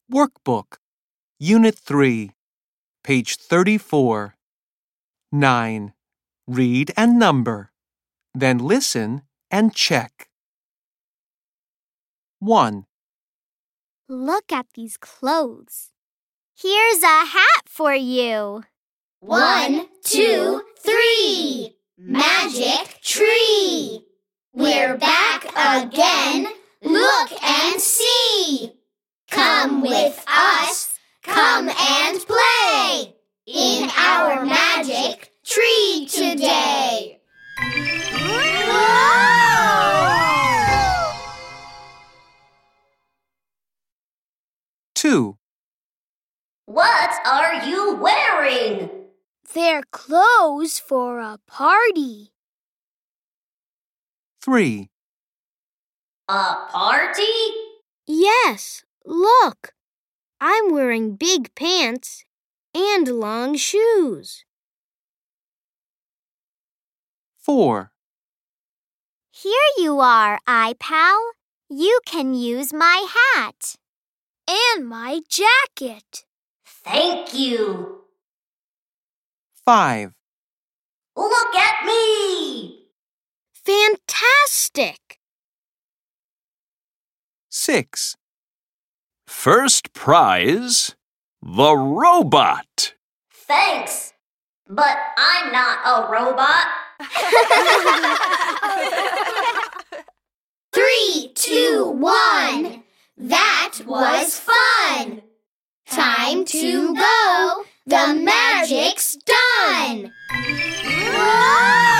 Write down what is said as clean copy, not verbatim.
Workbook, Unit 3, page 34. 9. Read and number. Then listen and check. 1. Look at these clothes. Here's a hat for you. 1, 2, 3. Magic tree. We're back again. Look and see. Come with us. Come and play in our magic tree today. Whoa! 2. What are you wearing? They're clothes for a party. 3. A party? Yes, look. I'm wearing big pants and long shoes. 4. Here you are, iPal. You can use my hat. And my jacket. Thank you. 5. Look at me. Fantastic! 6. First prize, the robot. Thanks. But I'm not a robot. 3, 2, 1. That was fun. Time to go. The magic's done. Whoa!